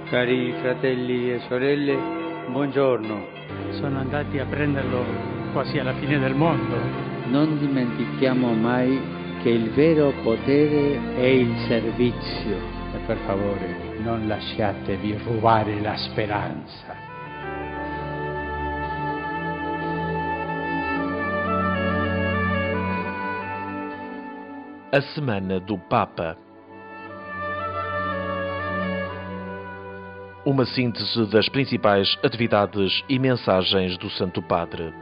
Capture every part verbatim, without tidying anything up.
Cari fratelli e sorelle, buongiorno. Sono andati a prenderlo quasi alla fine del mondo. Non dimentichiamo mai che il vero potere è il servizio. E per favore, non lasciatevi rubare la speranza. A Semana do Papa. Uma síntese das principais atividades e mensagens do Santo Padre.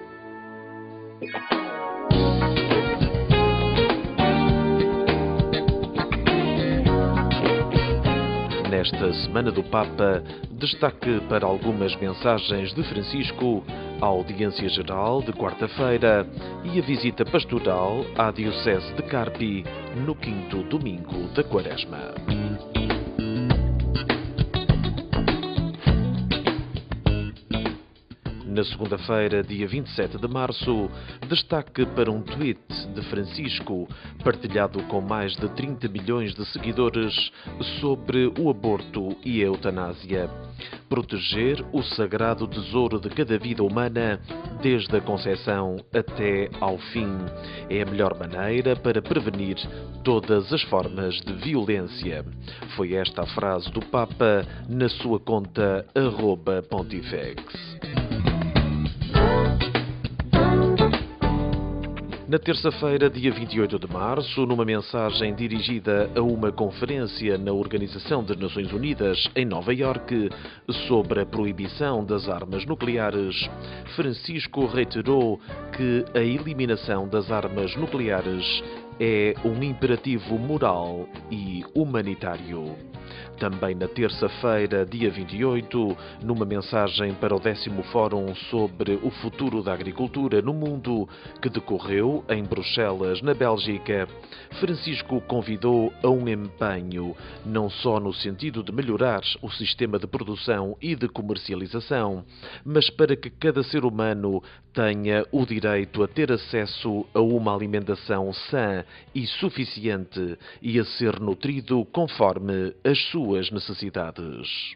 Nesta Semana do Papa, destaque para algumas mensagens de Francisco, a audiência geral de quarta-feira e a visita pastoral à Diocese de Carpi no quinto domingo da Quaresma. Na segunda-feira, dia vinte e sete de março, destaque para um tweet de Francisco, partilhado com mais de trinta milhões de seguidores, sobre o aborto e a eutanásia. Proteger o sagrado tesouro de cada vida humana, desde a concepção até ao fim, é a melhor maneira para prevenir todas as formas de violência. Foi esta a frase do Papa na sua conta arroba pontifex. Na terça-feira, dia vinte e oito de março, numa mensagem dirigida a uma conferência na Organização das Nações Unidas em Nova Iorque sobre a proibição das armas nucleares, Francisco reiterou que a eliminação das armas nucleares é um imperativo moral e humanitário. Também na terça-feira, dia vinte e oito, numa mensagem para o décimo Fórum sobre o futuro da agricultura no mundo, que decorreu em Bruxelas, na Bélgica, Francisco convidou a um empenho, não só no sentido de melhorar o sistema de produção e de comercialização, mas para que cada ser humano tenha o direito a ter acesso a uma alimentação sã e suficiente e a ser nutrido conforme as suas necessidades.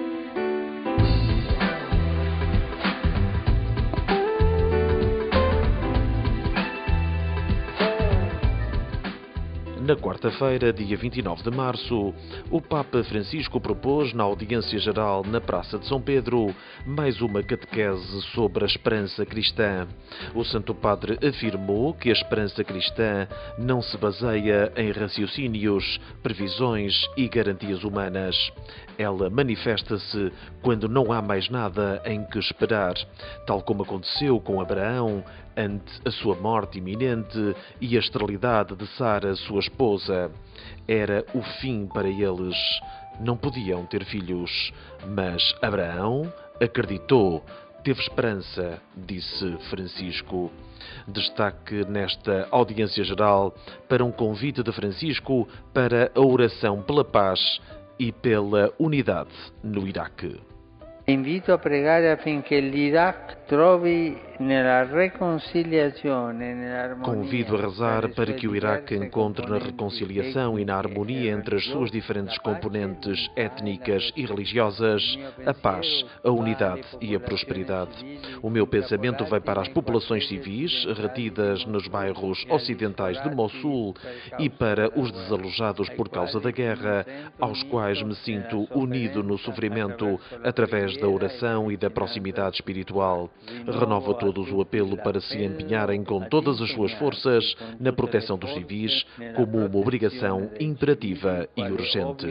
Na quarta-feira, dia vinte e nove de março, o Papa Francisco propôs, na audiência geral na Praça de São Pedro, mais uma catequese sobre a esperança cristã. O Santo Padre afirmou que a esperança cristã não se baseia em raciocínios, previsões e garantias humanas. Ela manifesta-se quando não há mais nada em que esperar, tal como aconteceu com Abraão ante a sua morte iminente e a esterilidade de Sara, sua esposa. Era o fim para eles. Não podiam ter filhos, mas Abraão acreditou, teve esperança, disse Francisco. Destaque nesta audiência geral para um convite de Francisco para a oração pela paz e pela unidade no Iraque. Invito a pregare affinché l'Iraq trovi nella reconciliazione, nell'armonia. Convido a rezar para que o Iraque encontre na reconciliação e na harmonia entre as suas diferentes componentes étnicas e religiosas a paz, a unidade e a prosperidade. O meu pensamento vai para as populações civis retidas nos bairros ocidentais de Mossul e para os desalojados por causa da guerra, aos quais me sinto unido no sofrimento através da oração e da proximidade espiritual. Renovo a todos o apelo para se empenharem com todas as suas forças na proteção dos civis como uma obrigação imperativa e urgente.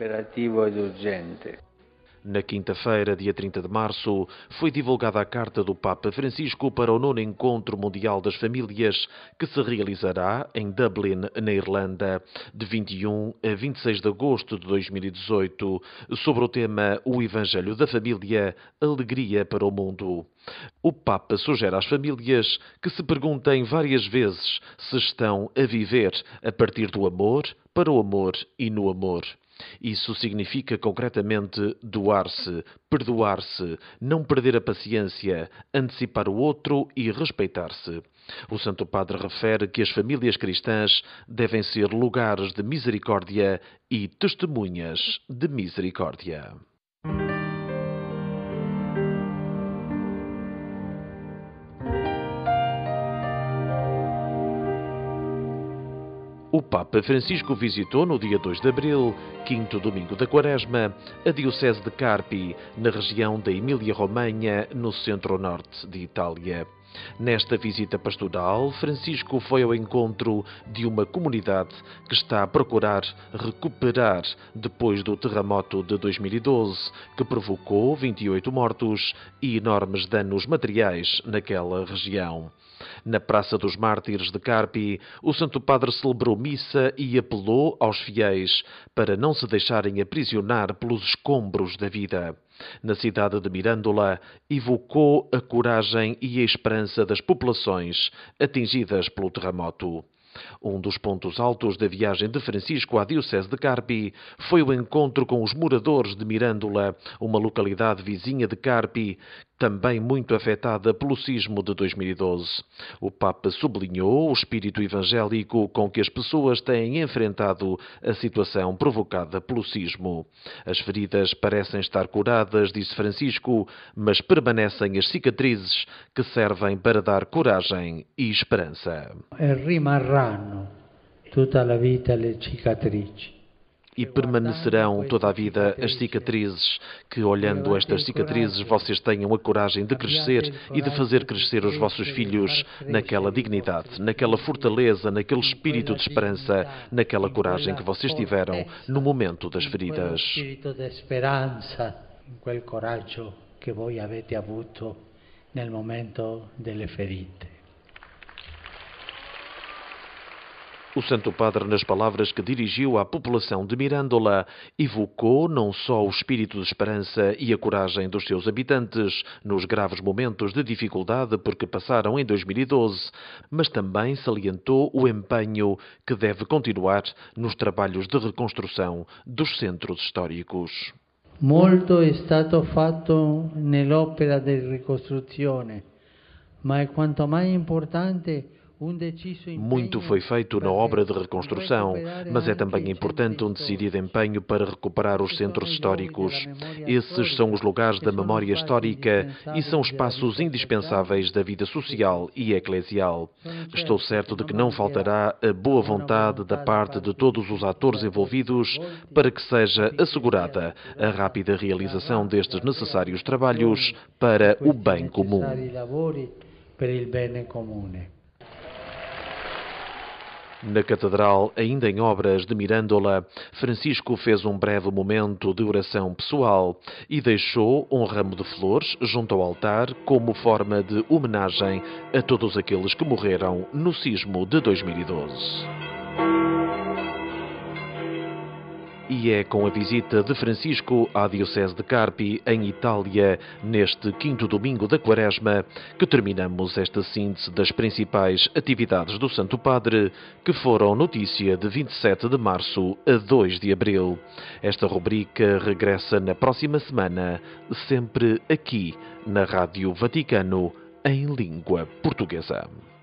Na quinta-feira, dia trinta de março, foi divulgada a carta do Papa Francisco para o nono Encontro Mundial das Famílias, que se realizará em Dublin, na Irlanda, de vinte e um a vinte e seis de agosto de dois mil e dezoito, sobre o tema O Evangelho da Família, Alegria para o Mundo. O Papa sugere às famílias que se perguntem várias vezes se estão a viver a partir do amor, para o amor e no amor. Isso significa concretamente doar-se, perdoar-se, não perder a paciência, antecipar o outro e respeitar-se. O Santo Padre refere que as famílias cristãs devem ser lugares de misericórdia e testemunhas de misericórdia. O Papa Francisco visitou no dia dois de abril, quinto domingo da Quaresma, a Diocese de Carpi, na região da Emília-Romanha, no centro-norte de Itália. Nesta visita pastoral, Francisco foi ao encontro de uma comunidade que está a procurar recuperar depois do terremoto de dois mil e doze, que provocou vinte e oito mortos e enormes danos materiais naquela região. Na Praça dos Mártires de Carpi, o Santo Padre celebrou missa e apelou aos fiéis para não se deixarem aprisionar pelos escombros da vida. Na cidade de Mirandola, evocou a coragem e a esperança das populações atingidas pelo terremoto. Um dos pontos altos da viagem de Francisco à Diocese de Carpi foi o encontro com os moradores de Mirandola, uma localidade vizinha de Carpi, também muito afetada pelo sismo de dois mil e doze. O Papa sublinhou o espírito evangélico com que as pessoas têm enfrentado a situação provocada pelo sismo. As feridas parecem estar curadas, disse Francisco, mas permanecem as cicatrizes que servem para dar coragem e esperança. E rimarranno tutta la vita le cicatrici. E permanecerão toda a vida as cicatrizes, que olhando estas cicatrizes vocês tenham a coragem de crescer e de fazer crescer os vossos filhos naquela dignidade, naquela fortaleza, naquele espírito de esperança, naquela coragem que vocês tiveram no momento das feridas. Espírito de esperança, quel coraggio que voi avete avuto nel momento delle ferite. O Santo Padre, nas palavras que dirigiu à população de Mirandola, evocou não só o espírito de esperança e a coragem dos seus habitantes nos graves momentos de dificuldade por que passaram em dois mil e doze, mas também salientou o empenho que deve continuar nos trabalhos de reconstrução dos centros históricos. Molto è stato fatto nell'opera di ricostruzione, ma è quanto mai importante. Muito foi feito na obra de reconstrução, mas é também importante um decidido empenho para recuperar os centros históricos. Esses são os lugares da memória histórica e são espaços indispensáveis da vida social e eclesial. Estou certo de que não faltará a boa vontade da parte de todos os atores envolvidos para que seja assegurada a rápida realização destes necessários trabalhos para o bem comum. Na Catedral, ainda em obras de Mirandola, Francisco fez um breve momento de oração pessoal e deixou um ramo de flores junto ao altar como forma de homenagem a todos aqueles que morreram no sismo de dois mil e doze. E é com a visita de Francisco à Diocese de Carpi, em Itália, neste quinto domingo da Quaresma, que terminamos esta síntese das principais atividades do Santo Padre, que foram notícia de vinte e sete de março a dois de abril. Esta rubrica regressa na próxima semana, sempre aqui na Rádio Vaticano, em língua portuguesa.